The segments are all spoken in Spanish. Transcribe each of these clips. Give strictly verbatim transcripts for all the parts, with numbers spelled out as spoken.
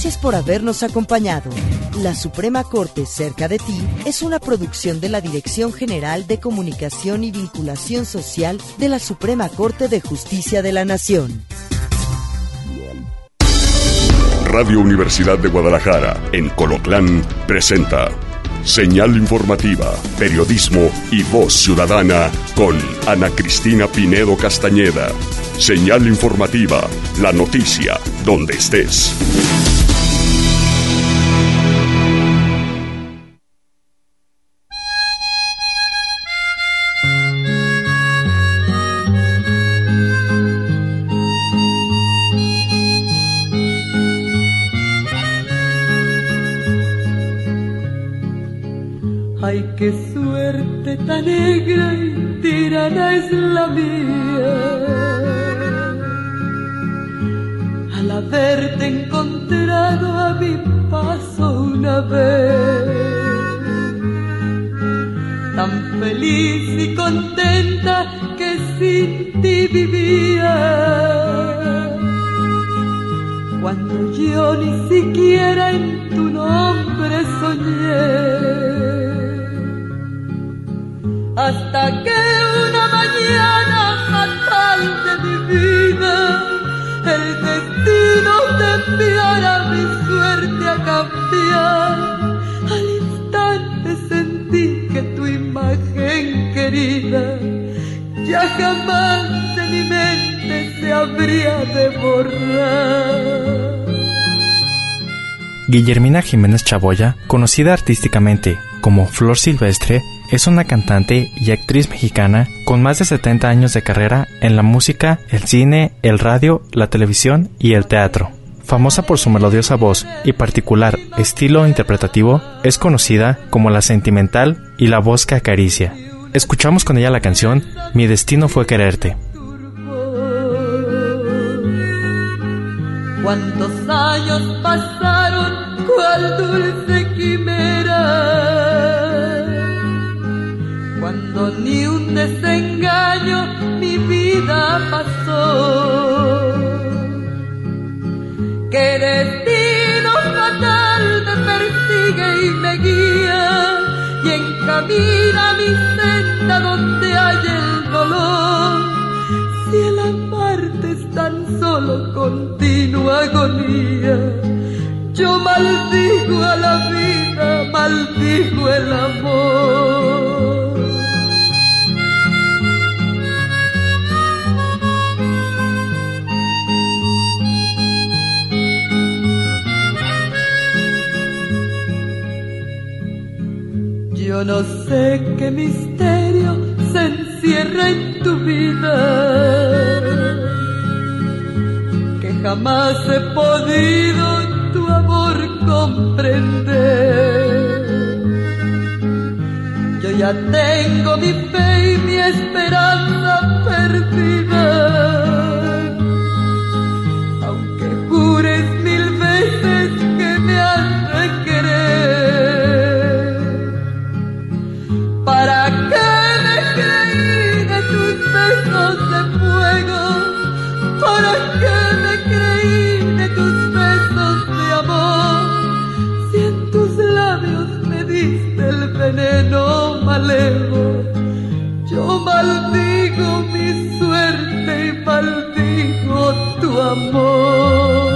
Gracias por habernos acompañado. La Suprema Corte Cerca de Ti es una producción de la Dirección General de Comunicación y Vinculación Social de la Suprema Corte de Justicia de la Nación. Radio Universidad de Guadalajara, en Colotlán, presenta Señal Informativa, Periodismo y Voz Ciudadana con Ana Cristina Pinedo Castañeda. Señal Informativa, la noticia donde estés. Ay, qué suerte tan negra y tirana es la mía, al haberte encontrado a mi paso una vez, tan feliz y contenta que sin ti vivía, cuando yo ni siquiera en tu nombre soñé. Hasta que una mañana fatal de mi vida, el destino te enviara mi suerte a cambiar. Al instante sentí que tu imagen querida ya jamás de mi mente se habría de borrar. Guillermina Jiménez Chaboya, conocida artísticamente como Flor Silvestre, es una cantante y actriz mexicana con más de setenta años de carrera en la música, el cine, el radio, la televisión y el teatro. Famosa por su melodiosa voz y particular estilo interpretativo, es conocida como la sentimental y la voz que acaricia. Escuchamos con ella la canción Mi destino fue quererte. ¿Cuántos años pasaron, cuál dulce quimera? Cuando ni un desengaño mi vida pasó. Qué destino fatal me persigue y me guía y encamina mi senda donde hay el dolor. Si el amarte es tan solo continua agonía, yo maldigo a la vida, maldigo el amor. Yo no sé qué misterio se encierra en tu vida, que jamás he podido tu amor comprender. Yo ya tengo mi fe y mi esperanza perdida, aunque jures mil veces que me has de querer. ¿Para qué me creí de tus besos de fuego? ¿Para qué me creí de tus besos de amor? Si en tus labios me diste el veneno malevo, yo maldigo mi suerte y maldigo tu amor.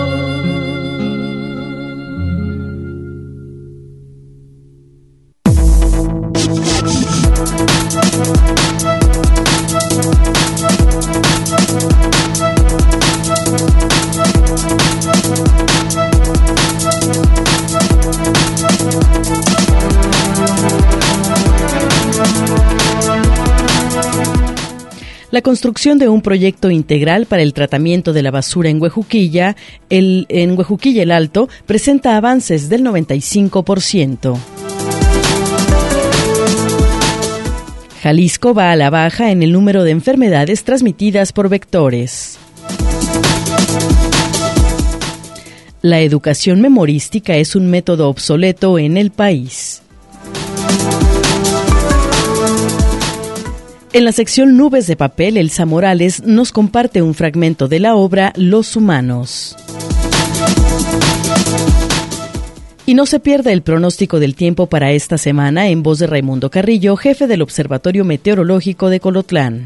La construcción de un proyecto integral para el tratamiento de la basura en Huejuquilla, el, en Huejuquilla el Alto, presenta avances del noventa y cinco por ciento. Jalisco va a la baja en el número de enfermedades transmitidas por vectores. La educación memorística es un método obsoleto en el país. En la sección Nubes de Papel, Elsa Morales nos comparte un fragmento de la obra Los Humanos. Y no se pierda el pronóstico del tiempo para esta semana en voz de Raimundo Carrillo, jefe del Observatorio Meteorológico de Colotlán.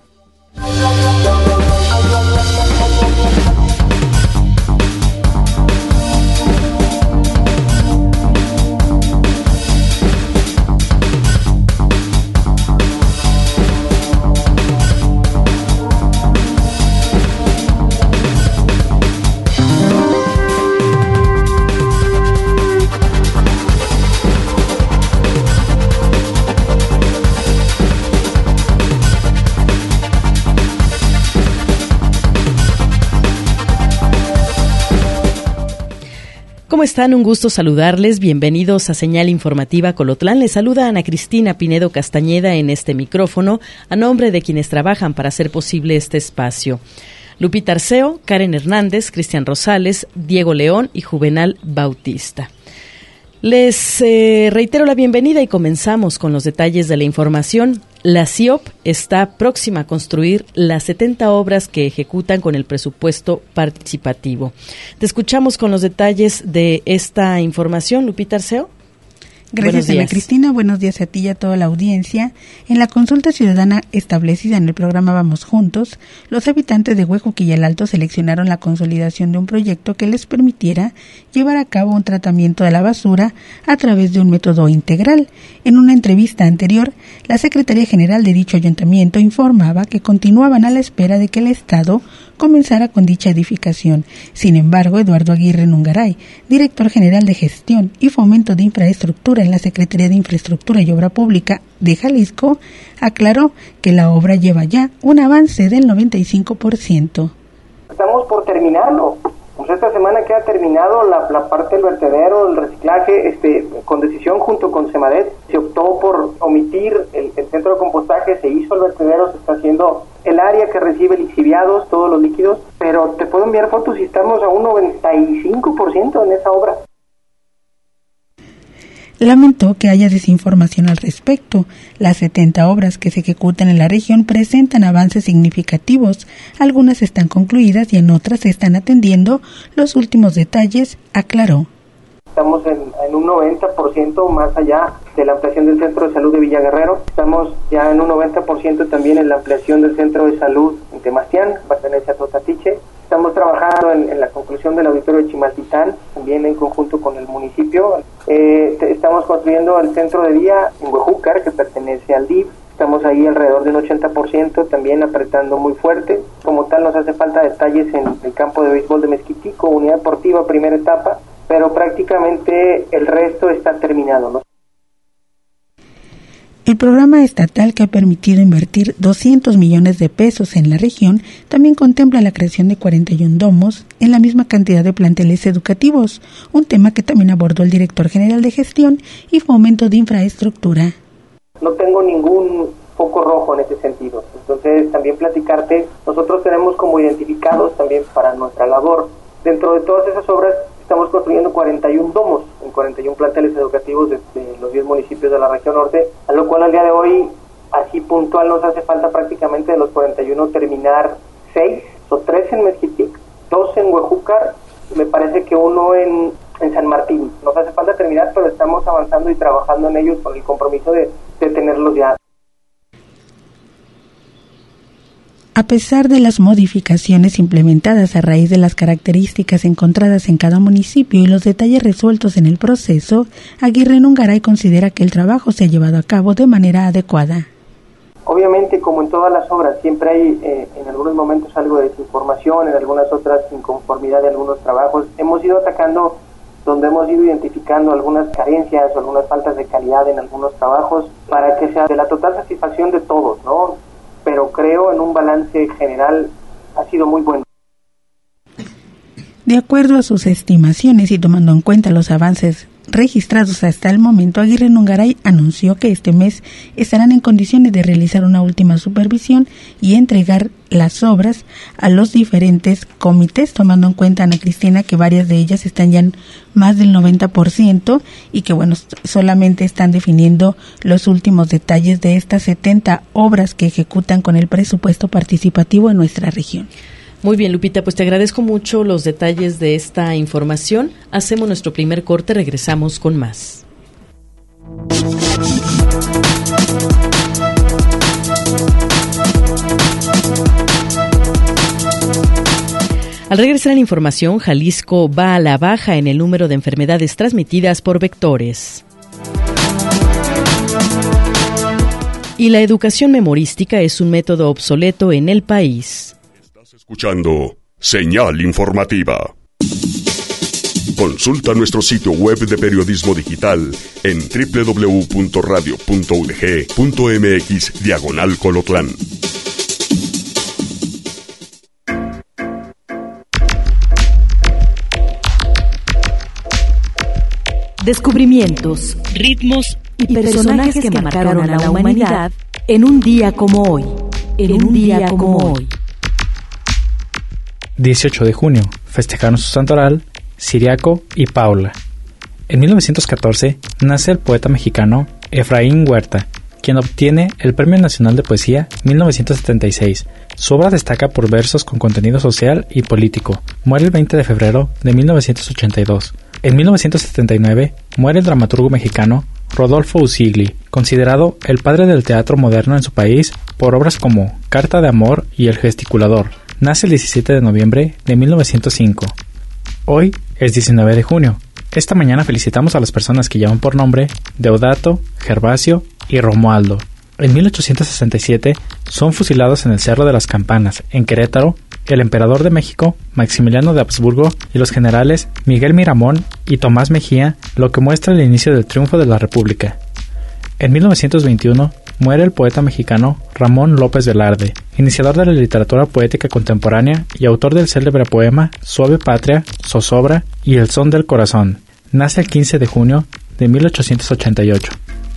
¿Cómo están? Un gusto saludarles. Bienvenidos a Señal Informativa Colotlán. Les saluda Ana Cristina Pinedo Castañeda en este micrófono, a nombre de quienes trabajan para hacer posible este espacio. Lupita Arceo, Karen Hernández, Cristian Rosales, Diego León y Juvenal Bautista. Les eh, reitero la bienvenida y comenzamos con los detalles de la información. La C I O P está próxima a construir las setenta obras que ejecutan con el presupuesto participativo. Te escuchamos con los detalles de esta información, Lupita Arceo. Gracias, Ana Cristina. Buenos días a ti y a toda la audiencia. En la consulta ciudadana establecida en el programa Vamos Juntos, los habitantes de Huejuquilla el Alto seleccionaron la consolidación de un proyecto que les permitiera llevar a cabo un tratamiento de la basura a través de un método integral. En una entrevista anterior, la Secretaría General de dicho ayuntamiento informaba que continuaban a la espera de que el Estado comenzara con dicha edificación. Sin embargo, Eduardo Aguirre Nungaray, director general de Gestión y Fomento de Infraestructura en la Secretaría de Infraestructura y Obra Pública de Jalisco, aclaró que la obra lleva ya un avance del noventa y cinco por ciento. Estamos por terminarlo. Pues esta semana queda terminado la, la parte del vertedero, el reciclaje, este, con decisión junto con Semadet. Se optó por omitir el, el centro de compostaje, se hizo el vertedero, se está haciendo el área que recibe lixiviados, todos los líquidos, pero te puedo enviar fotos y estamos a un noventa y cinco por ciento en esa obra. Lamentó que haya desinformación al respecto. Las setenta obras que se ejecutan en la región presentan avances significativos. Algunas están concluidas y en otras se están atendiendo los últimos detalles, aclaró. Estamos en, en un noventa por ciento más allá de la ampliación del Centro de Salud de Villa Guerrero. Estamos ya en un noventa por ciento también en la ampliación del Centro de Salud en Temastián, pertenece a Totatiche. Estamos trabajando en, en la conclusión del auditorio de Chimaltitán, también en conjunto con el municipio. Eh, estamos construyendo el centro de día en Huejúcar, que pertenece al D I F. Estamos ahí alrededor de un ochenta por ciento, también apretando muy fuerte. Como tal, nos hace falta detalles en el campo de béisbol de Mezquitico, unidad deportiva, primera etapa, pero prácticamente el resto está terminado, ¿no? El programa estatal que ha permitido invertir doscientos millones de pesos en la región también contempla la creación de cuarenta y uno domos en la misma cantidad de planteles educativos, un tema que también abordó el director general de Gestión y Fomento de Infraestructura. No tengo ningún foco rojo en ese sentido, entonces también platicarte, nosotros tenemos como identificados también para nuestra labor, dentro de todas esas obras estamos construyendo cuarenta y uno domos en cuarenta y uno planteles educativos de, de los diez municipios de la región norte, a lo cual al día de hoy, así puntual, nos hace falta prácticamente de los cuarenta y uno terminar seis o tres en Mezquitic, dos en Huejúcar, me parece que uno en, en San Martín. Nos hace falta terminar, pero estamos avanzando y trabajando en ellos con el compromiso de, de tenerlos ya. A pesar de las modificaciones implementadas a raíz de las características encontradas en cada municipio y los detalles resueltos en el proceso, Aguirre Nungaray considera que el trabajo se ha llevado a cabo de manera adecuada. Obviamente, como en todas las obras, siempre hay eh, en algunos momentos algo de desinformación, en algunas otras inconformidad de algunos trabajos. Hemos ido atacando donde hemos ido identificando algunas carencias o algunas faltas de calidad en algunos trabajos para que sea de la total satisfacción de todos, ¿no? Pero creo en un balance general ha sido muy bueno. De acuerdo a sus estimaciones y tomando en cuenta los avances registrados hasta el momento, Aguirre Nungaray anunció que este mes estarán en condiciones de realizar una última supervisión y entregar las obras a los diferentes comités, tomando en cuenta, Ana Cristina, que varias de ellas están ya en más del noventa por ciento y que, bueno, solamente están definiendo los últimos detalles de estas setenta obras que ejecutan con el presupuesto participativo en nuestra región. Muy bien, Lupita, pues te agradezco mucho los detalles de esta información. Hacemos nuestro primer corte, regresamos con más. Al regresar a la información, Jalisco va a la baja en el número de enfermedades transmitidas por vectores. Y la educación memorística es un método obsoleto en el país. Estás escuchando Señal Informativa. Consulta nuestro sitio web de periodismo digital en doble u doble u doble u punto radio punto u d g punto m x diagonal Colotlán. Descubrimientos, ritmos y personajes que marcaron a la humanidad en un día como hoy. En un día como hoy. dieciocho de junio, festejaron su santoral Ciriaco y Paula. En mil novecientos catorce nace el poeta mexicano Efraín Huerta, quien obtiene el Premio Nacional de Poesía mil novecientos setenta y seis. Su obra destaca por versos con contenido social y político. Muere el veinte de febrero de mil novecientos ochenta y dos. En mil novecientos setenta y nueve muere el dramaturgo mexicano Rodolfo Usigli, considerado el padre del teatro moderno en su país por obras como Carta de Amor y El Gesticulador. Nace el diecisiete de noviembre de mil novecientos cinco. Hoy es diecinueve de junio. Esta mañana felicitamos a las personas que llaman por nombre Deodato, Gervasio y Romualdo. En mil ochocientos sesenta y siete son fusilados en el Cerro de las Campanas, en Querétaro, el emperador de México, Maximiliano de Habsburgo, y los generales Miguel Miramón y Tomás Mejía, lo que muestra el inicio del triunfo de la República. En mil novecientos veintiuno muere el poeta mexicano Ramón López Velarde, iniciador de la literatura poética contemporánea y autor del célebre poema Suave Patria, Zozobra y El Son del Corazón. Nace el quince de junio de mil ochocientos ochenta y ocho.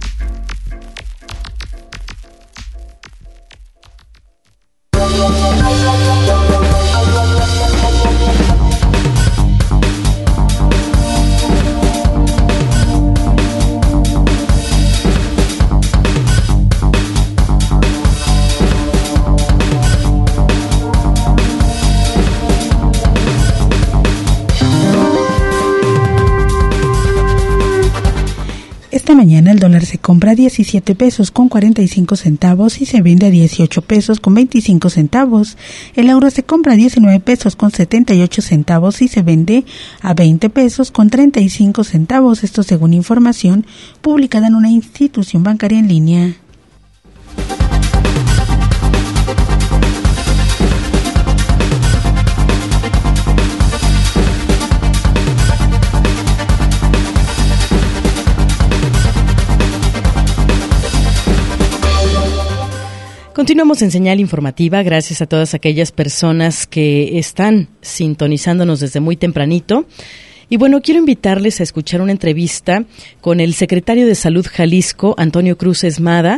Esta mañana el dólar se compra a diecisiete pesos con cuarenta y cinco centavos y se vende a dieciocho pesos con veinticinco centavos. El euro se compra a diecinueve pesos con setenta y ocho centavos y se vende a veinte pesos con treinta y cinco centavos. Esto según información publicada en una institución bancaria en línea. Continuamos en Señal Informativa, gracias a todas aquellas personas que están sintonizándonos desde muy tempranito. Y bueno, quiero invitarles a escuchar una entrevista con el secretario de Salud Jalisco, Antonio Cruz Esmada,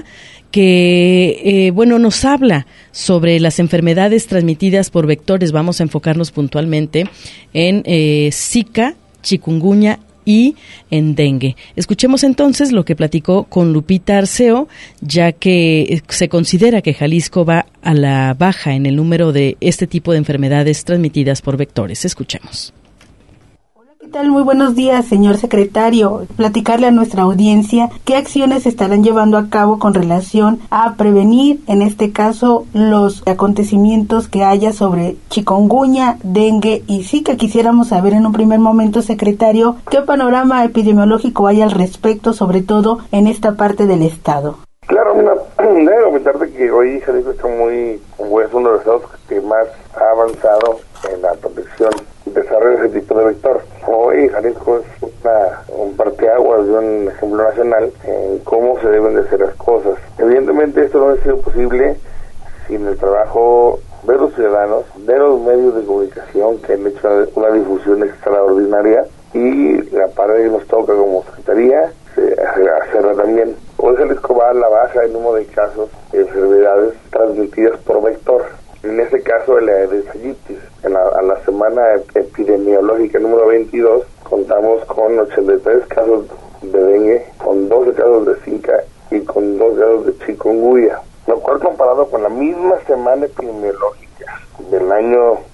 que, eh, bueno, nos habla sobre las enfermedades transmitidas por vectores. Vamos a enfocarnos puntualmente en eh, Zika, chikungunya y en dengue. Escuchemos entonces lo que platicó con Lupita Arceo, ya que se considera que Jalisco va a la baja en el número de este tipo de enfermedades transmitidas por vectores. Escuchemos. ¿Qué tal? Muy buenos días, señor secretario. Platicarle a nuestra audiencia qué acciones se estarán llevando a cabo con relación a prevenir, en este caso, los acontecimientos que haya sobre chikungunya, dengue y Zika. Quisiéramos saber en un primer momento, secretario, qué panorama epidemiológico hay al respecto, sobre todo en esta parte del estado. Claro, una, debo comentarte que hoy Jalisco está muy, es uno de los estados que más ha avanzado en la protección y desarrollo de ese tipo de vector. Hoy Jalisco es una, un parteaguas de un ejemplo nacional en cómo se deben de hacer las cosas. Evidentemente esto no ha sido posible sin el trabajo de los ciudadanos, de los medios de comunicación que han hecho una difusión extraordinaria, y la parte que nos toca como Secretaría hacerla también. Hoy Jalisco va a la baja el número de casos de enfermedades transmitidas por vector. En este caso, la aedes-aegypti. En la, a la semana epidemiológica número veintidós, contamos con ochenta y tres casos de dengue, con doce casos de Zika y con dos casos de chikungunya. Lo cual, comparado con la misma semana epidemiológica del año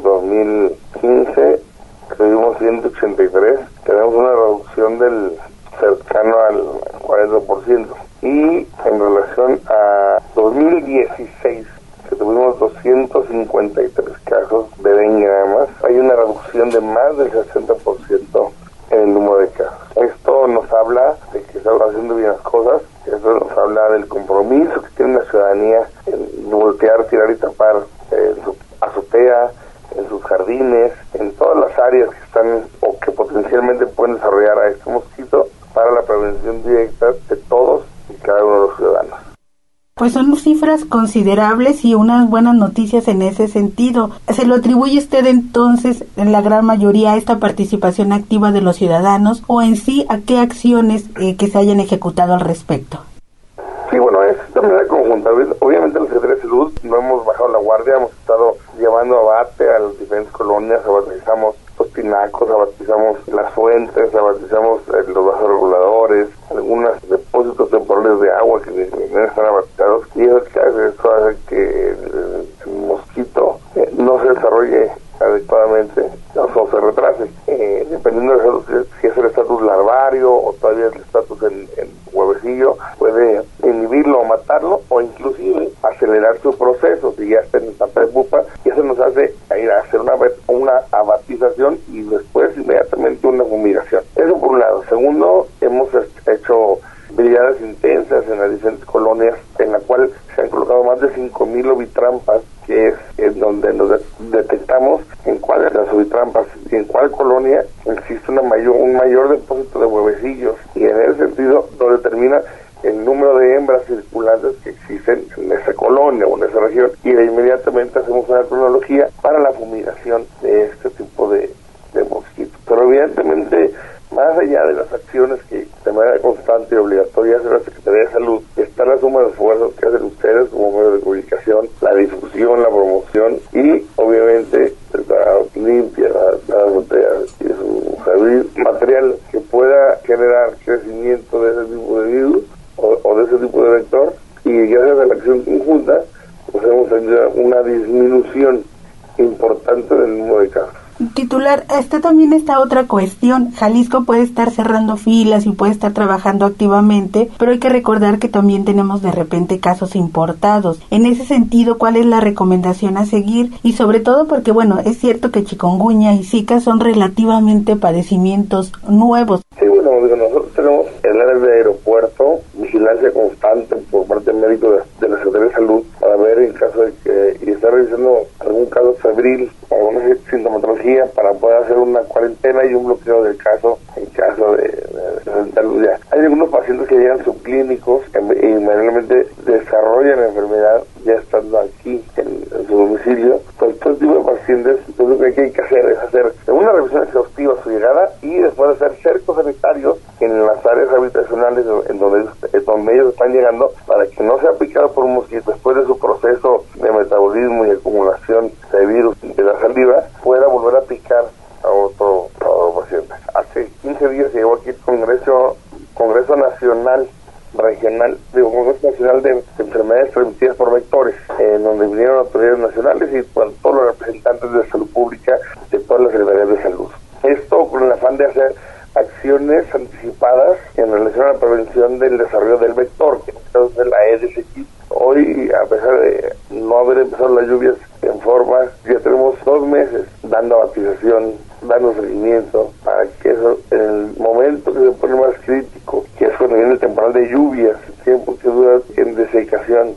dos mil quince tuvimos ciento ochenta y tres, tenemos una reducción del cercano al cuarenta por ciento. Y en relación a dos mil dieciséis, que tuvimos doscientos cincuenta y tres casos de dengue nada más, hay una reducción de más del sesenta por ciento en el número de casos. Esto nos habla de que se están haciendo bien las cosas, esto nos habla del compromiso que tiene la ciudadanía en voltear, tirar y tapar en su azotea, en sus jardines, en todas las áreas que están o que potencialmente pueden desarrollar a este mosquito para la prevención directa de todos y cada uno de los ciudadanos. Pues son cifras considerables y unas buenas noticias en ese sentido. ¿Se lo atribuye usted entonces, en la gran mayoría, a esta participación activa de los ciudadanos o en sí a qué acciones eh, que se hayan ejecutado al respecto? Sí, bueno, es de manera conjunta. Obviamente la Secretaría de Salud no hemos bajado la guardia, hemos estado llevando abate a las diferentes colonias, abatizamos los tinacos, abatizamos las fuentes, abatizamos eh, los vasos reguladores, algunos depósitos temporales de agua que deben estar abatizados, y eso que hace, eso hace que el, el mosquito eh, no se desarrolle adecuadamente o se retrase, eh, dependiendo de si es el estatus larvario o todavía el estatus en, en huevecillo, puede inhibirlo o matarlo o inclusive acelerar su proceso. Si ya está en etapa de pupa, y eso nos hace ir a hacer una, una abatización y después inmediatamente una fumigación. Eso por un lado. Segundo, hemos hecho brigadas intensas en las diferentes colonias, en la cual se han colocado más de cinco mil ovitrampas, que es en donde nos de- detectamos en cuáles de las ovitrampas y en cuál colonia existe una mayor, un mayor depósito de huevecillos, y en ese sentido lo determina el número de hembras circulantes que existen en esa colonia o en esa región, y de inmediatamente hacemos una cronología para la fumigación de este tipo de, de mosquitos. Pero evidentemente, más allá de las acciones que de manera constante y obligatoria hace la Secretaría de Salud, está la suma de esfuerzos que hacen ustedes como medio de comunicación, la difusión, la promoción y obviamente la limpia, la, la azotea y su servir material que pueda generar crecimiento de ese tipo de virus o, o de ese tipo de vector, y gracias a la acción conjunta pues hemos tenido una disminución importante del número de casos. Titular, esta también está otra cuestión. Jalisco puede estar cerrando filas y puede estar trabajando activamente, pero hay que recordar que también tenemos de repente casos importados. En ese sentido, ¿cuál es la recomendación a seguir? Y sobre todo porque, bueno, es cierto que chikungunya y zika son relativamente padecimientos nuevos. Sí, bueno, digo, nosotros tenemos en el área de aeropuerto vigilancia constante por parte del médico de, de la Secretaría de Salud para ver en caso de que y estar revisando algún caso febril o alguna sintomatología para poder hacer una cuarentena y un bloqueo del caso en caso de, de, de salud. Ya. Hay algunos pacientes que llegan subclínicos y inmediatamente desarrollan la enfermedad ya estando aquí en, en su domicilio. Pues todo tipo de pacientes, entonces lo que hay que hacer es hacer una revisión exhaustiva a su llegada y después hacer cercos sanitarios en las áreas habitacionales en donde, en donde ellos están llegando para que no sea picado por un mosquito después de su proceso de metabolismo y acumulación de virus de la saliva, pueda volver a picar a otro, a otro paciente. Hace quince días llegó aquí el Congreso, Congreso Nacional Regional, digo, Congreso Nacional de, de Enfermedades Transmitidas por Vectores, en donde vinieron autoridades nacionales y bueno, todos los representantes de salud pública de todas las secretarías de salud. Esto con el afán de hacer acciones anticipadas en relación a la prevención del desarrollo del vector, que en este caso es la Aedes aegypti. Hoy, a pesar de no haber empezado las lluvias en forma, ya tenemos dos meses dando abatización, dando seguimiento, para que eso, en el momento que se pone más crítico, que es cuando viene el temporal de lluvias, el tiempo que dura en desecación,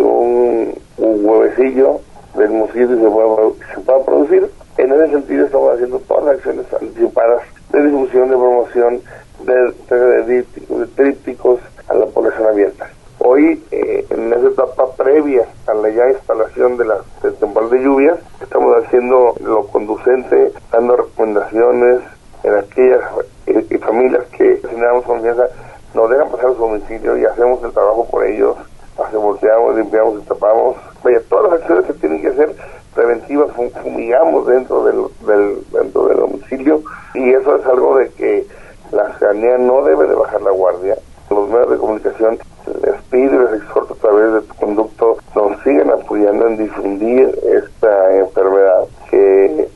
algún un huevecillo del mosquito se pueda, se pueda producir. En ese sentido estamos haciendo todas las acciones anticipadas de difusión, de promoción, de, de, de, de trípticos a la población abierta. Hoy, eh, en esa etapa previa a la ya instalación de la del temporal de lluvias, estamos haciendo lo conducente, dando recomendaciones en aquellas eh, y familias que generamos confianza, nos dejan pasar a su domicilio y hacemos el trabajo por ellos, hacemos, volteamos, limpiamos y tapamos. Vaya, todas las acciones que tienen que ser preventivas, fumigamos dentro del, del, dentro del domicilio, y eso es algo de que la ciudadanía no debe de bajar la guardia. Los medios de comunicación les pido y les exhorto a través de tu conducto nos sigan apoyando en difundir esta enfermedad que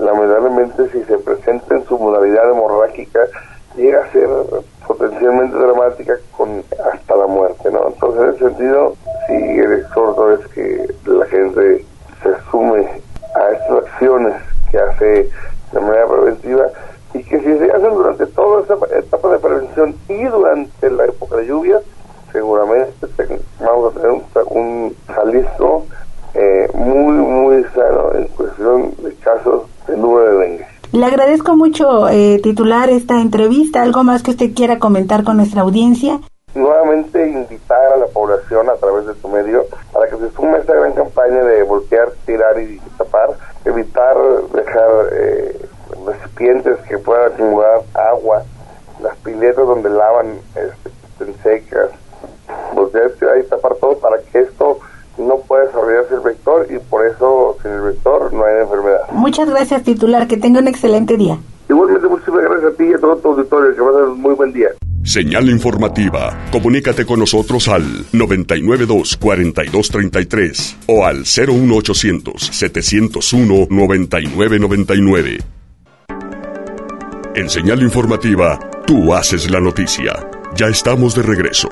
pudiera ser potencialmente dramática con hasta la muerte, ¿no? Entonces, en ese sentido, sí, el exhorto es que la gente se sume a estas acciones que hace de manera preventiva y que si se hacen durante toda esta etapa de prevención y durante la época de lluvias, seguramente vamos a tener un, un Jalisco eh, muy, muy sano en cuestión de casos de nube de dengue. Le agradezco mucho, eh, titular, esta entrevista. ¿Algo más que usted quiera comentar con nuestra audiencia? Nuevamente invitar a la población a través de tu medio para que se sume a esta gran campaña de voltear, tirar y tapar, evitar dejar eh, recipientes que puedan acumular agua, las piletas donde lavan este, estén secas, voltear, tirar y tapar todo para que esto no pueda desarrollarse el vector y por eso sin el vector no hay enfermedad. Muchas gracias, titular, que tenga un excelente día. Igualmente, muchísimas gracias a ti y a todo tu auditorio, que va a ser un muy buen día. Señal informativa. Comunícate con nosotros al noventa y nueve dos, cuarenta y dos treinta y tres o al cero uno ochocientos, setecientos uno, noventa y nueve noventa y nueve. En Señal informativa, tú haces la noticia. Ya estamos de regreso.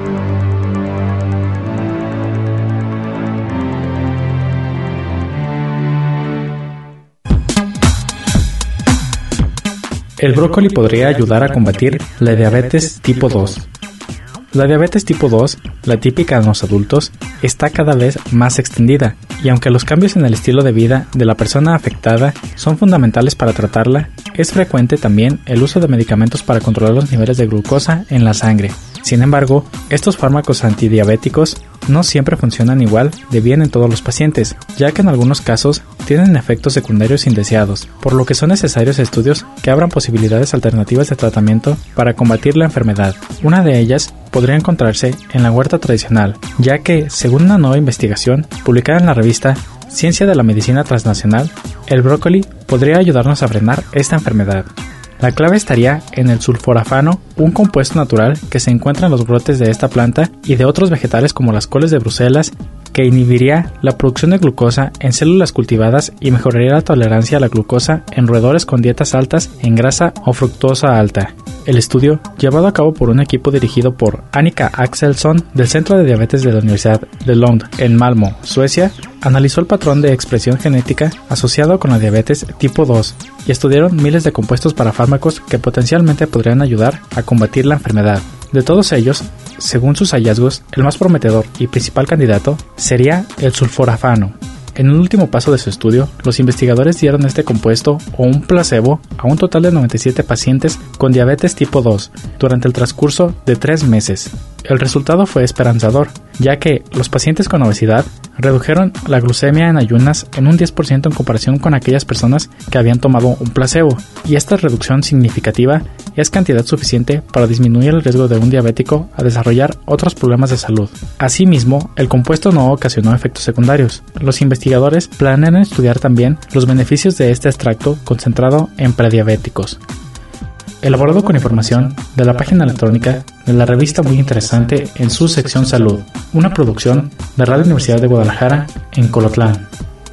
El brócoli podría ayudar a combatir la diabetes tipo dos. La diabetes tipo dos, la típica en los adultos, está cada vez más extendida, y aunque los cambios en el estilo de vida de la persona afectada son fundamentales para tratarla, es frecuente también el uso de medicamentos para controlar los niveles de glucosa en la sangre. Sin embargo, estos fármacos antidiabéticos no siempre funcionan igual de bien en todos los pacientes, ya que en algunos casos tienen efectos secundarios indeseados, por lo que son necesarios estudios que abran posibilidades alternativas de tratamiento para combatir la enfermedad. Una de ellas podría encontrarse en la huerta tradicional, ya que, según una nueva investigación publicada en la revista Ciencia de la Medicina Transnacional, el brócoli podría ayudarnos a frenar esta enfermedad. La clave estaría en el sulforafano, un compuesto natural que se encuentra en los brotes de esta planta y de otros vegetales como las coles de Bruselas, que inhibiría la producción de glucosa en células cultivadas y mejoraría la tolerancia a la glucosa en roedores con dietas altas en grasa o fructosa alta. El estudio, llevado a cabo por un equipo dirigido por Annika Axelsson del Centro de Diabetes de la Universidad de Lund en Malmö, Suecia, analizó el patrón de expresión genética asociado con la diabetes tipo dos y estudiaron miles de compuestos para fármacos que potencialmente podrían ayudar a combatir la enfermedad. De todos ellos, según sus hallazgos, el más prometedor y principal candidato sería el sulforafano. En un último paso de su estudio, los investigadores dieron este compuesto o un placebo a un total de noventa y siete pacientes con diabetes tipo dos durante el transcurso de tres meses. El resultado fue esperanzador, ya que los pacientes con obesidad redujeron la glucemia en ayunas en un diez por ciento en comparación con aquellas personas que habían tomado un placebo, y esta reducción significativa es cantidad suficiente para disminuir el riesgo de un diabético a desarrollar otros problemas de salud. Asimismo, el compuesto no ocasionó efectos secundarios. Los investigadores planean estudiar también los beneficios de este extracto concentrado en prediabéticos. Elaborado con información de la página electrónica de la revista Muy Interesante en su sección Salud, una producción de Radio Universidad de Guadalajara en Colotlán.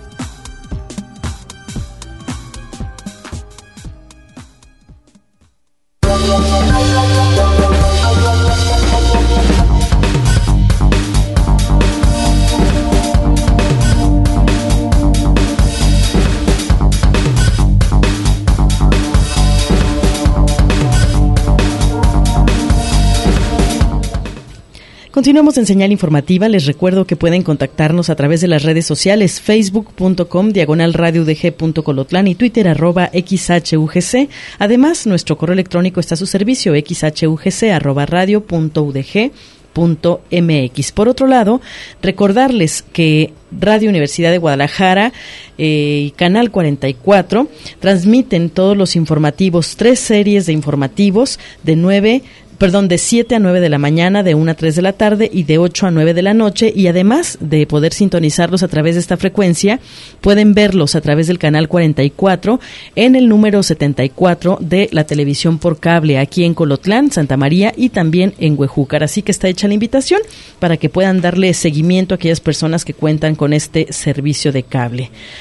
Continuamos en Señal Informativa. Les recuerdo que pueden contactarnos a través de las redes sociales facebook punto com diagonal radio udg punto colotlán y Twitter arroba xhugc. Además, nuestro correo electrónico está a su servicio xhugc arroba radio punto udg punto mx. Por otro lado, recordarles que Radio Universidad de Guadalajara eh, y Canal cuarenta y cuatro transmiten todos los informativos, tres series de informativos de nueve Perdón, de siete a nueve de la mañana, de una a tres de la tarde y de ocho a nueve de la noche. Y además de poder sintonizarlos a través de esta frecuencia, pueden verlos a través del canal cuarenta y cuatro en el número setenta y cuatro de la televisión por cable aquí en Colotlán, Santa María y también en Huejúcar. Así que está hecha la invitación para que puedan darle seguimiento a aquellas personas que cuentan con este servicio de cable.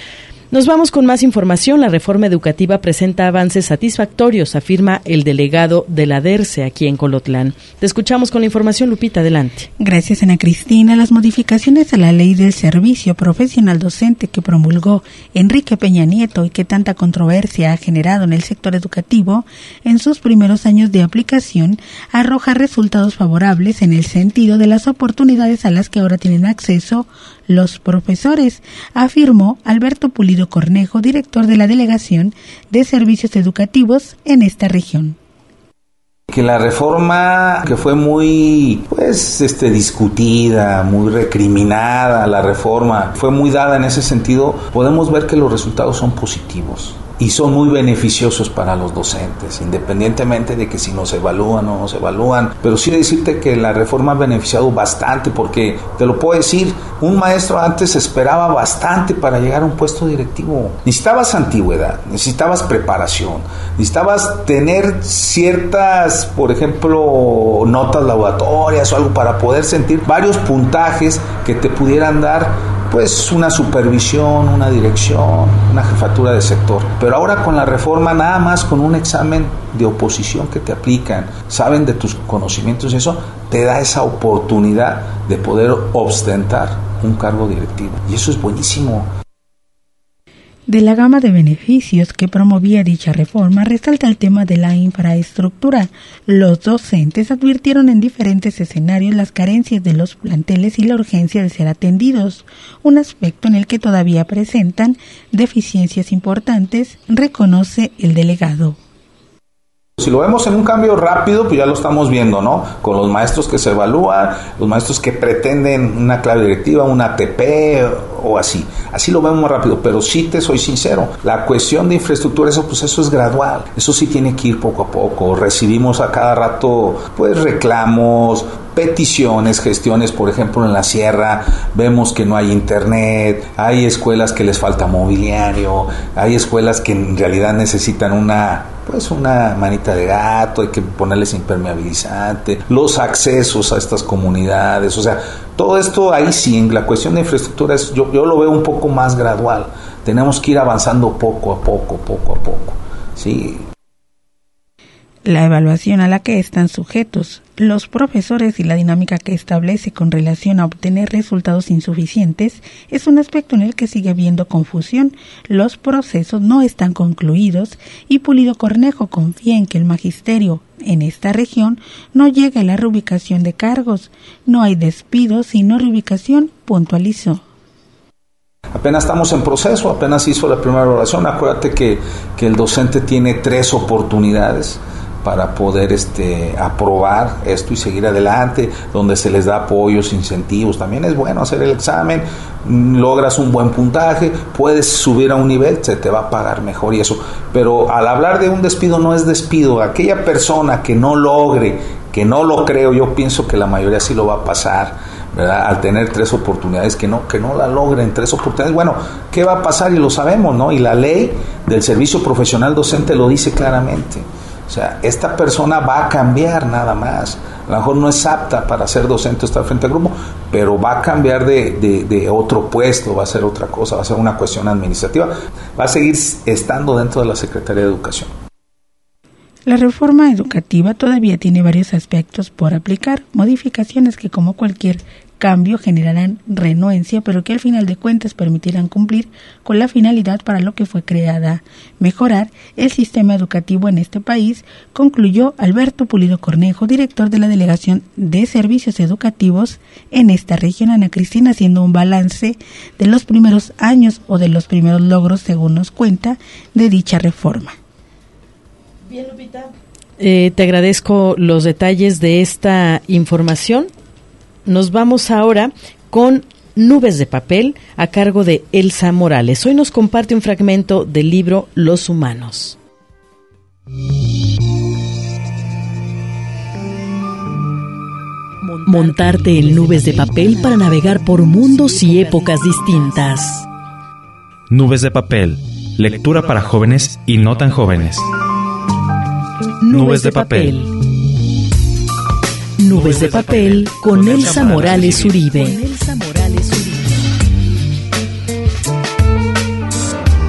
Nos vamos con más información. La reforma educativa presenta avances satisfactorios, afirma el delegado de la DERCE aquí en Colotlán. Te escuchamos con la información, Lupita, adelante. Gracias, Ana Cristina. Las modificaciones a la Ley del Servicio Profesional Docente que promulgó Enrique Peña Nieto y que tanta controversia ha generado en el sector educativo en sus primeros años de aplicación, arroja resultados favorables en el sentido de las oportunidades a las que ahora tienen acceso los profesores, afirmó Alberto Pulido Cornejo, director de la Delegación de Servicios Educativos en esta región. Que la reforma que fue muy pues este discutida, muy recriminada, la reforma fue muy dada en ese sentido, podemos ver que los resultados son positivos y son muy beneficiosos para los docentes, independientemente de que si nos evalúan o no nos evalúan, pero sí decirte que la reforma ha beneficiado bastante, porque te lo puedo decir, un maestro antes esperaba bastante para llegar a un puesto directivo. Necesitabas antigüedad, necesitabas preparación, necesitabas tener ciertas, por ejemplo, notas laboratorias o algo para poder sentir varios puntajes que te pudieran dar pues una supervisión, una dirección, una jefatura de sector. Pero ahora con la reforma, nada más con un examen de oposición que te aplican, saben de tus conocimientos y eso, te da esa oportunidad de poder ostentar un cargo directivo. Y eso es buenísimo. De la gama de beneficios que promovía dicha reforma, resalta el tema de la infraestructura. Los docentes advirtieron en diferentes escenarios las carencias de los planteles y la urgencia de ser atendidos, un aspecto en el que todavía presentan deficiencias importantes, reconoce el delegado. Si lo vemos en un cambio rápido, pues ya lo estamos viendo, ¿no? Con los maestros que se evalúan, los maestros que pretenden una clave directiva, una A T P o así. Así lo vemos rápido, pero sí te soy sincero, la cuestión de infraestructura, eso pues eso es gradual, eso sí tiene que ir poco a poco. Recibimos a cada rato pues reclamos, peticiones, gestiones, por ejemplo en la sierra vemos que no hay internet, hay escuelas que les falta mobiliario, hay escuelas que en realidad necesitan una pues una manita de gato, hay que ponerles impermeabilizante, los accesos a estas comunidades, o sea, todo esto ahí sí, en la cuestión de infraestructura es, yo, yo lo veo un poco más gradual, tenemos que ir avanzando poco a poco, poco a poco, sí. La evaluación a la que están sujetos los profesores y la dinámica que establece con relación a obtener resultados insuficientes es un aspecto en el que sigue habiendo confusión. Los procesos no están concluidos y Pulido Cornejo confía en que el magisterio en esta región no llegue a la reubicación de cargos. No hay despidos sino reubicación, puntualizó. Apenas estamos en proceso, apenas hizo la primera evaluación. Acuérdate que, que el docente tiene tres oportunidades para poder este aprobar esto y seguir adelante, donde se les da apoyos, incentivos. También es bueno hacer el examen, logras un buen puntaje, puedes subir a un nivel, se te va a pagar mejor y eso. Pero al hablar de un despido, no es despido. Aquella persona que no logre, que no lo creo, yo pienso que la mayoría sí lo va a pasar, ¿verdad? Al tener tres oportunidades, que no que no la logren, tres oportunidades, bueno, ¿qué va a pasar? Y lo sabemos, ¿no? Y la ley del servicio profesional docente lo dice claramente. O sea, esta persona va a cambiar nada más. A lo mejor no es apta para ser docente, estar frente al grupo, pero va a cambiar de, de, de otro puesto, va a ser otra cosa, va a ser una cuestión administrativa. Va a seguir estando dentro de la Secretaría de Educación. La reforma educativa todavía tiene varios aspectos por aplicar, modificaciones que como cualquier cambio generarán renuencia, pero que al final de cuentas permitirán cumplir con la finalidad para lo que fue creada, mejorar el sistema educativo en este país, concluyó Alberto Pulido Cornejo, director de la Delegación de Servicios Educativos en esta región. Ana Cristina, haciendo un balance de los primeros años o de los primeros logros, según nos cuenta, de dicha reforma. Bien, Lupita. Eh, te agradezco los detalles de esta información. Nos vamos ahora con Nubes de Papel, a cargo de Elsa Morales. Hoy nos comparte un fragmento del libro Los Humanos. Montarte en nubes de papel para navegar por mundos y épocas distintas. Nubes de Papel, lectura para jóvenes y no tan jóvenes. Nubes de Papel. Nubes de Papel con Elsa Morales Uribe.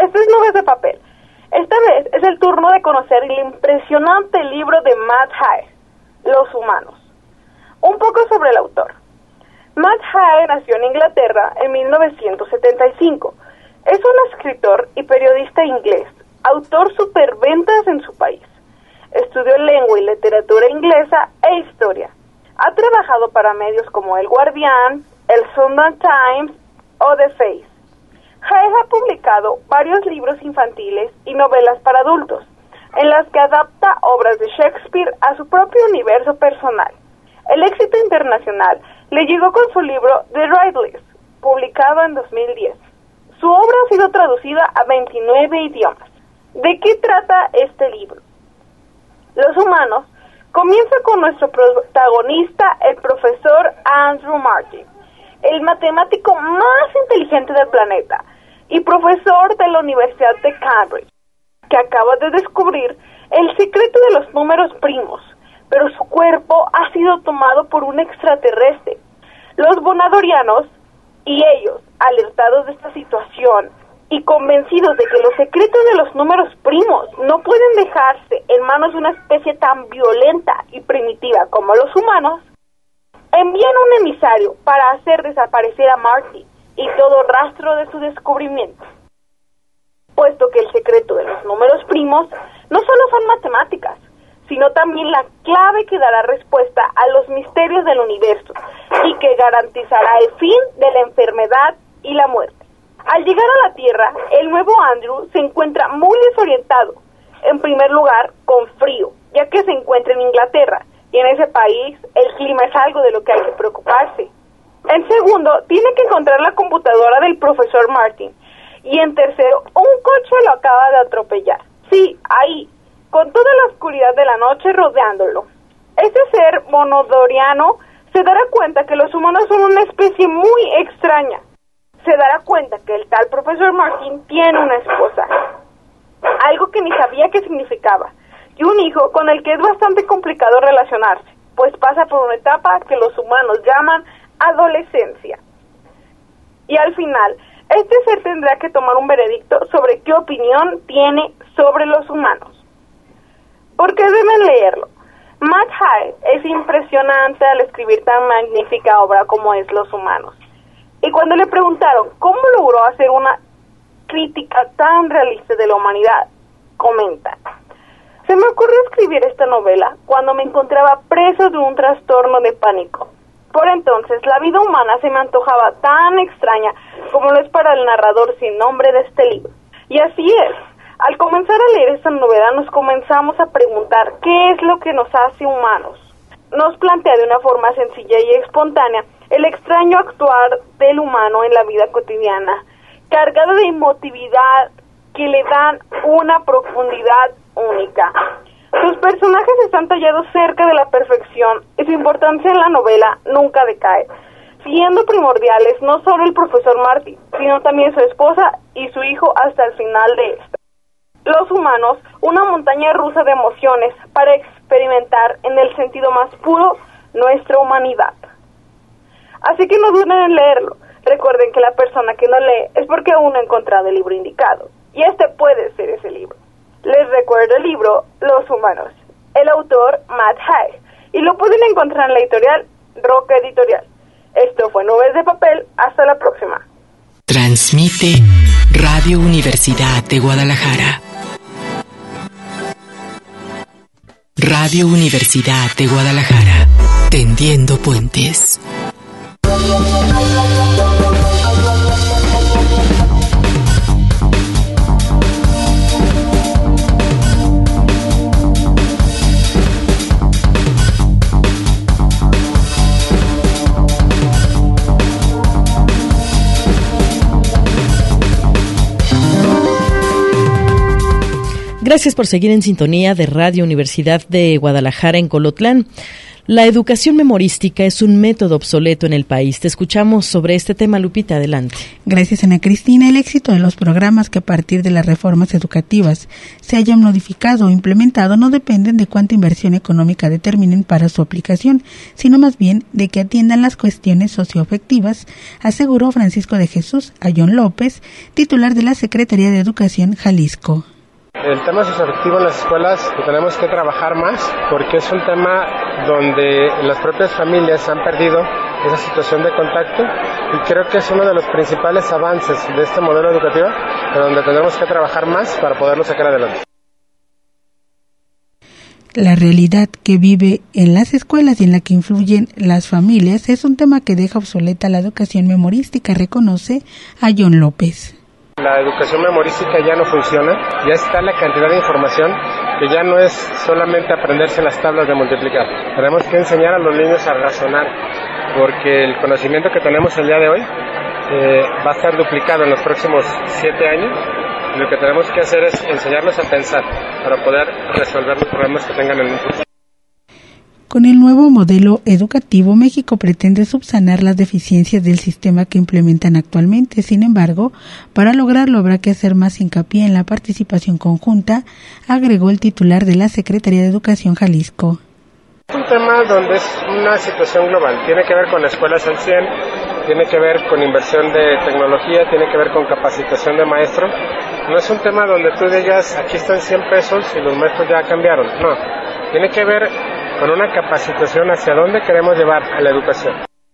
Esto es Nubes de Papel. Esta vez es el turno de conocer el impresionante libro de Matt Haig, Los Humanos. Un poco sobre el autor. Matt Haig nació en Inglaterra en mil novecientos setenta y cinco. Es un escritor y periodista inglés, autor superventas en su país. Estudió lengua y literatura inglesa e historia. Ha trabajado para medios como El Guardián, el Sunday Times o The Face. Haig ha publicado varios libros infantiles y novelas para adultos, en las que adapta obras de Shakespeare a su propio universo personal. El éxito internacional le llegó con su libro The Riddlers, publicado en dos mil diez. Su obra ha sido traducida a veintinueve idiomas. ¿De qué trata este libro? Los Humanos comienza con nuestro protagonista, el profesor Andrew Martin, el matemático más inteligente del planeta y profesor de la Universidad de Cambridge, que acaba de descubrir el secreto de los números primos, pero su cuerpo ha sido tomado por un extraterrestre. Los bonadorianos y ellos, alertados de esta situación y convencidos de que los secretos de los números primos no pueden dejarse en manos de una especie tan violenta y primitiva como los humanos, envían un emisario para hacer desaparecer a Marty y todo rastro de su descubrimiento. Puesto que el secreto de los números primos no solo son matemáticas, sino también la clave que dará respuesta a los misterios del universo y que garantizará el fin de la enfermedad y la muerte. Al llegar a la Tierra, el nuevo Andrew se encuentra muy desorientado. En primer lugar, con frío, ya que se encuentra en Inglaterra, y en ese país el clima es algo de lo que hay que preocuparse. En segundo, tiene que encontrar la computadora del profesor Martin. Y en tercero, un coche lo acaba de atropellar. Sí, ahí, con toda la oscuridad de la noche rodeándolo. Este ser monodoriano se dará cuenta que los humanos son una especie muy extraña. Se dará cuenta que el tal profesor Martin tiene una esposa, algo que ni sabía qué significaba, y un hijo con el que es bastante complicado relacionarse, pues pasa por una etapa que los humanos llaman adolescencia. Y al final, este ser tendrá que tomar un veredicto sobre qué opinión tiene sobre los humanos. ¿Por qué deben leerlo? Matt Haig es impresionante al escribir tan magnífica obra como es Los Humanos. Y cuando le preguntaron cómo logró hacer una crítica tan realista de la humanidad, comenta: se me ocurrió escribir esta novela cuando me encontraba preso de un trastorno de pánico. Por entonces, la vida humana se me antojaba tan extraña como lo es para el narrador sin nombre de este libro. Y así es. Al comenzar a leer esta novela nos comenzamos a preguntar qué es lo que nos hace humanos. Nos plantea de una forma sencilla y espontánea el extraño actuar del humano en la vida cotidiana, cargado de emotividad que le dan una profundidad única. Sus personajes están tallados cerca de la perfección y su importancia en la novela nunca decae, siendo primordiales no solo el profesor Marty, sino también su esposa y su hijo hasta el final de esta. Los Humanos, una montaña rusa de emociones para experimentar en el sentido más puro nuestra humanidad. Así que no duden en leerlo. Recuerden que la persona que no lee es porque aún no ha encontrado el libro indicado. Y este puede ser ese libro. Les recuerdo el libro Los Humanos. El autor Matt Haig. Y lo pueden encontrar en la editorial Roca Editorial. Esto fue Nubes de Papel. Hasta la próxima. Transmite Radio Universidad de Guadalajara. Radio Universidad de Guadalajara. Tendiendo puentes. Gracias por seguir en sintonía de Radio Universidad de Guadalajara en Colotlán. La educación memorística es un método obsoleto en el país. Te escuchamos sobre este tema, Lupita, adelante. Gracias, Ana Cristina. El éxito de los programas que a partir de las reformas educativas se hayan modificado o implementado no dependen de cuánta inversión económica determinen para su aplicación, sino más bien de que atiendan las cuestiones socioafectivas, aseguró Francisco de Jesús Ayón López, titular de la Secretaría de Educación Jalisco. El tema socioafectivo en las escuelas lo tenemos que trabajar más porque es un tema donde las propias familias han perdido esa situación de contacto y creo que es uno de los principales avances de este modelo educativo, donde tenemos que trabajar más para poderlo sacar adelante. La realidad que vive en las escuelas y en la que influyen las familias es un tema que deja obsoleta la educación memorística, reconoce Ayón López. La educación memorística ya no funciona, ya está la cantidad de información que ya no es solamente aprenderse las tablas de multiplicar. Tenemos que enseñar a los niños a razonar, porque el conocimiento que tenemos el día de hoy eh, va a estar duplicado en los próximos siete años. Y lo que tenemos que hacer es enseñarlos a pensar para poder resolver los problemas que tengan en un futuro. Con el nuevo modelo educativo, México pretende subsanar las deficiencias del sistema que implementan actualmente. Sin embargo, para lograrlo habrá que hacer más hincapié en la participación conjunta, agregó el titular de la Secretaría de Educación Jalisco. Es un tema donde es una situación global. Tiene que ver con escuelas al cien, tiene que ver con inversión de tecnología, tiene que ver con capacitación de maestros. No es un tema donde tú digas, aquí están cien pesos y los maestros ya cambiaron. No, tiene que ver con una capacitación hacia dónde queremos llevar a la educación.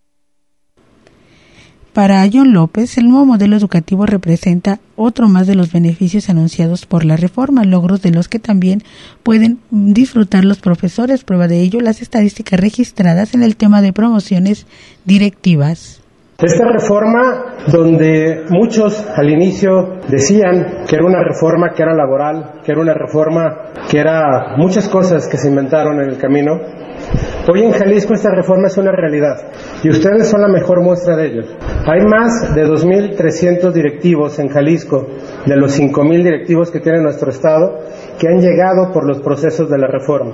Para Ayón López, el nuevo modelo educativo representa otro más de los beneficios anunciados por la reforma, logros de los que también pueden disfrutar los profesores. Prueba de ello las estadísticas registradas en el tema de promociones directivas. Esta reforma, donde muchos al inicio decían que era una reforma que era laboral, que era una reforma que era muchas cosas que se inventaron en el camino, hoy en Jalisco esta reforma es una realidad y ustedes son la mejor muestra de ello. Hay más de dos mil trescientos directivos en Jalisco, de los cinco mil directivos que tiene nuestro estado, que han llegado por los procesos de la reforma.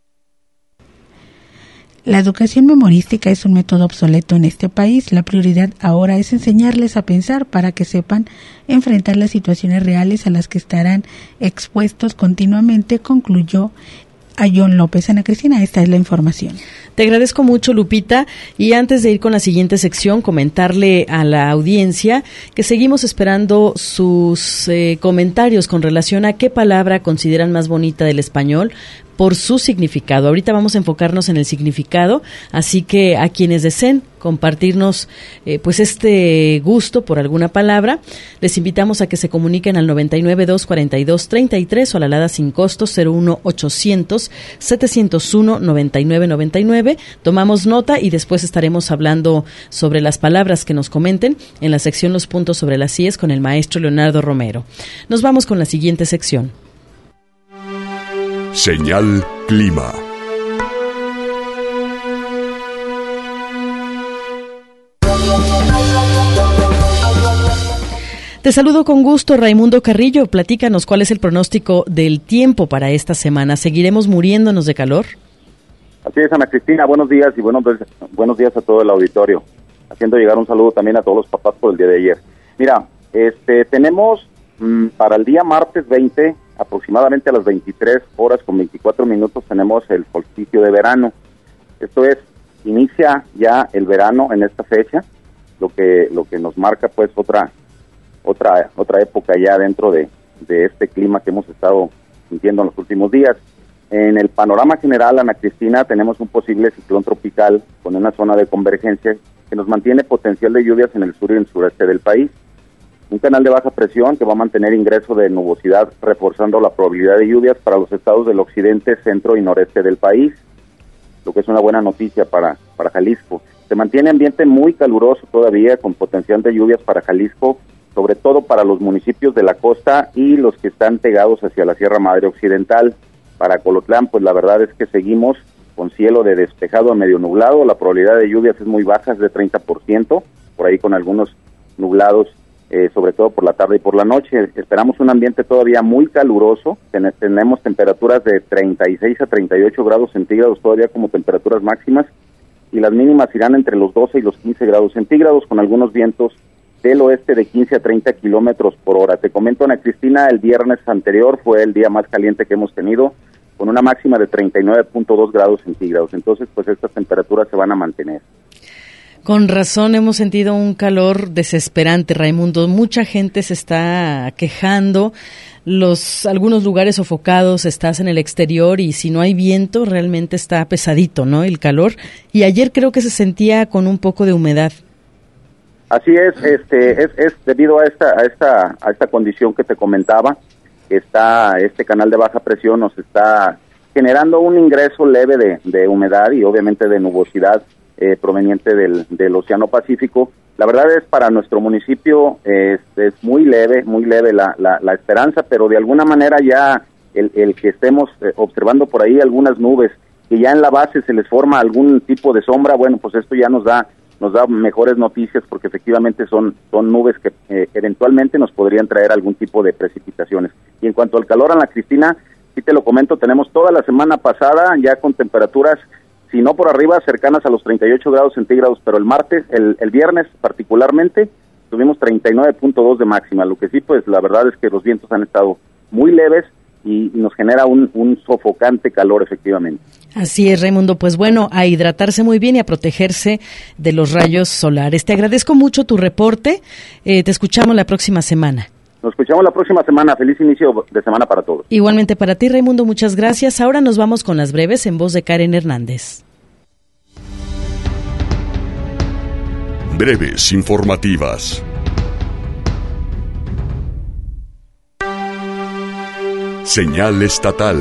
La educación memorística es un método obsoleto en este país. La prioridad ahora es enseñarles a pensar para que sepan enfrentar las situaciones reales a las que estarán expuestos continuamente, concluyó Ayón López. Ana Cristina, esta es la información. Te agradezco mucho, Lupita, y antes de ir con la siguiente sección, comentarle a la audiencia que seguimos esperando sus eh, comentarios con relación a qué palabra consideran más bonita del español por su significado. Ahorita vamos a enfocarnos en el significado, así que a quienes deseen compartirnos eh, pues este gusto por alguna palabra, les invitamos a que se comuniquen al noventa y nueve, doscientos cuarenta y dos, treinta y tres o a la alada sin costo cero uno ochocientos, setecientos uno, noventa y nueve noventa y nueve. Tomamos nota y después estaremos hablando sobre las palabras que nos comenten en la sección Los Puntos sobre las IES con el maestro Leonardo Romero. Nos vamos con la siguiente sección. Señal Clima. Te saludo con gusto, Raimundo Carrillo. Platícanos cuál es el pronóstico del tiempo para esta semana. ¿Seguiremos muriéndonos de calor? Así es, Ana Cristina. Buenos días y buenos, buenos días a todo el auditorio. Haciendo llegar un saludo también a todos los papás por el día de ayer. Mira, este, tenemos mmm, para el día martes veinte, aproximadamente a las veintitrés horas con veinticuatro minutos, tenemos el solsticio de verano. Esto es, inicia ya el verano en esta fecha, lo que lo que nos marca pues otra otra otra época ya dentro de, de este clima que hemos estado sintiendo en los últimos días. En el panorama general, Ana Cristina, tenemos un posible ciclón tropical con una zona de convergencia que nos mantiene potencial de lluvias en el sur y el sureste del país. Un canal de baja presión que va a mantener ingreso de nubosidad, reforzando la probabilidad de lluvias para los estados del occidente, centro y noreste del país, lo que es una buena noticia para, para Jalisco. Se mantiene ambiente muy caluroso todavía, con potencial de lluvias para Jalisco, sobre todo para los municipios de la costa y los que están pegados hacia la Sierra Madre Occidental. Para Colotlán, pues la verdad es que seguimos con cielo de despejado a medio nublado, la probabilidad de lluvias es muy baja, es de treinta por ciento, por ahí con algunos nublados eh, sobre todo por la tarde y por la noche. Esperamos un ambiente todavía muy caluroso, Ten- tenemos temperaturas de treinta y seis a treinta y ocho grados centígrados todavía como temperaturas máximas, y las mínimas irán entre los doce y los quince grados centígrados, con algunos vientos del oeste de quince a treinta kilómetros por hora. Te comento, Ana Cristina, el viernes anterior fue el día más caliente que hemos tenido, con una máxima de treinta y nueve punto dos grados centígrados. Entonces, pues estas temperaturas se van a mantener. Con razón hemos sentido un calor desesperante, Raimundo. Mucha gente se está quejando, los algunos lugares sofocados, estás en el exterior y si no hay viento realmente está pesadito, ¿no? El calor. Y ayer creo que se sentía con un poco de humedad. Así es, este, es, es debido a esta, a esta, a esta condición que te comentaba, que está, este canal de baja presión nos está generando un ingreso leve de, de humedad y obviamente de nubosidad eh, proveniente del, del Océano Pacífico. La verdad es, para nuestro municipio es, es muy leve, muy leve la, la, la esperanza, pero de alguna manera ya el, el que estemos eh, observando por ahí algunas nubes, que ya en la base se les forma algún tipo de sombra, bueno, pues esto ya nos da nos da mejores noticias, porque efectivamente son son nubes que eh, eventualmente nos podrían traer algún tipo de precipitaciones. Y en cuanto al calor, Ana Cristina, sí te lo comento, tenemos toda la semana pasada ya con temperaturas, si no por arriba, cercanas a los treinta y ocho grados centígrados, pero el martes, el, el viernes particularmente, tuvimos treinta y nueve punto dos de máxima, lo que sí, pues la verdad es que los vientos han estado muy leves y, y nos genera un, un sofocante calor, efectivamente. Así es, Raimundo. Pues bueno, a hidratarse muy bien y a protegerse de los rayos solares. Te agradezco mucho tu reporte. Eh, te escuchamos la próxima semana. Nos escuchamos la próxima semana. Feliz inicio de semana para todos. Igualmente para ti, Raimundo, muchas gracias. Ahora nos vamos con las breves en voz de Karen Hernández. Breves informativas. Señal estatal.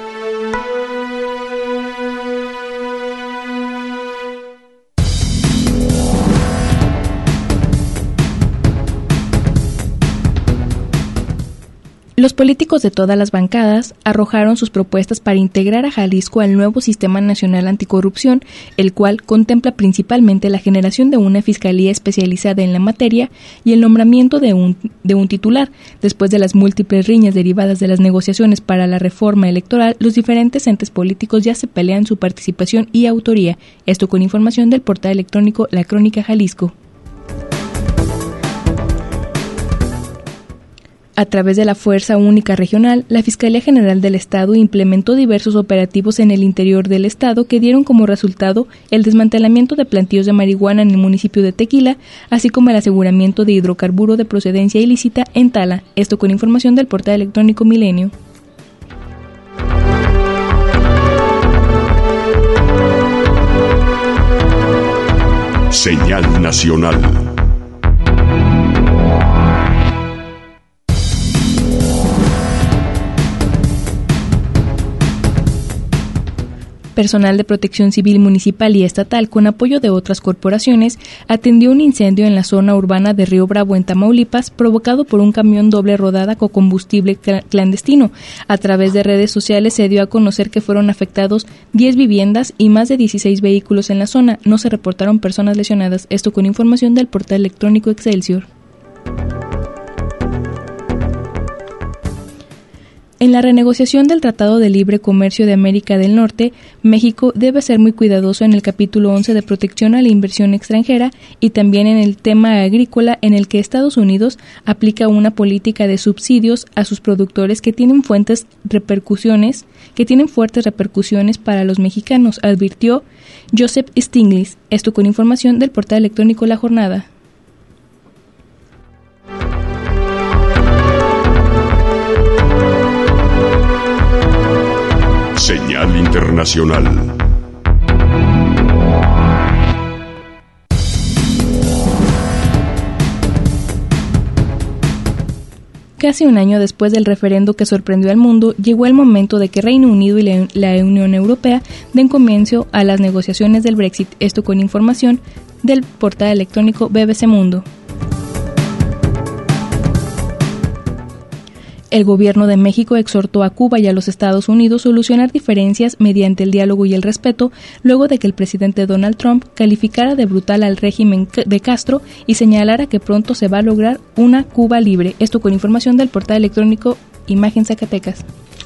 Los políticos de todas las bancadas arrojaron sus propuestas para integrar a Jalisco al nuevo Sistema Nacional Anticorrupción, el cual contempla principalmente la generación de una fiscalía especializada en la materia y el nombramiento de un, de un titular. Después de las múltiples riñas derivadas de las negociaciones para la reforma electoral, los diferentes entes políticos ya se pelean su participación y autoría. Esto con información del portal electrónico La Crónica Jalisco. A través de la Fuerza Única Regional, la Fiscalía General del Estado implementó diversos operativos en el interior del Estado que dieron como resultado el desmantelamiento de plantíos de marihuana en el municipio de Tequila, así como el aseguramiento de hidrocarburo de procedencia ilícita en Tala. Esto con información del portal electrónico Milenio. Señal nacional. Personal de Protección Civil Municipal y Estatal, con apoyo de otras corporaciones, atendió un incendio en la zona urbana de Río Bravo, en Tamaulipas, provocado por un camión doble rodada con combustible clandestino. A través de redes sociales se dio a conocer que fueron afectados diez viviendas y más de dieciséis vehículos en la zona. No se reportaron personas lesionadas. Esto con información del portal electrónico Excelsior. En la renegociación del Tratado de Libre Comercio de América del Norte, México debe ser muy cuidadoso en el capítulo once de protección a la inversión extranjera y también en el tema agrícola, en el que Estados Unidos aplica una política de subsidios a sus productores que tienen fuertes repercusiones, que tienen fuertes repercusiones para los mexicanos, advirtió Joseph Stiglitz. Esto con información del portal electrónico La Jornada. Señal internacional. Casi un año después del referendo que sorprendió al mundo, llegó el momento de que Reino Unido y la, la Unión Europea den comienzo a las negociaciones del Brexit. Esto con información del portal electrónico B B C Mundo. el gobierno de México exhortó a Cuba y a los Estados Unidos a solucionar diferencias mediante el diálogo y el respeto, luego de que el presidente Donald Trump calificara de brutal al régimen de Castro y señalara que pronto se va a lograr una Cuba libre. Esto con información del portal electrónico Imagen Zacatecas.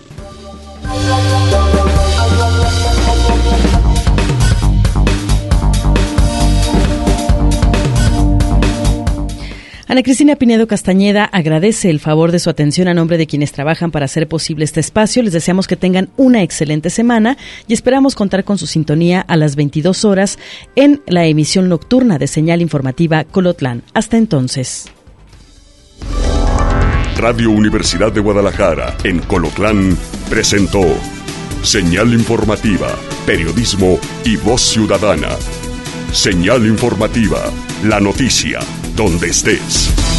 Ana Cristina Pinedo Castañeda agradece el favor de su atención a nombre de quienes trabajan para hacer posible este espacio. Les deseamos que tengan una excelente semana y esperamos contar con su sintonía a las veintidós horas en la emisión nocturna de Señal Informativa Colotlán. Hasta entonces. Radio Universidad de Guadalajara en Colotlán presentó Señal Informativa, Periodismo y Voz Ciudadana. Señal Informativa, la noticia, donde estés.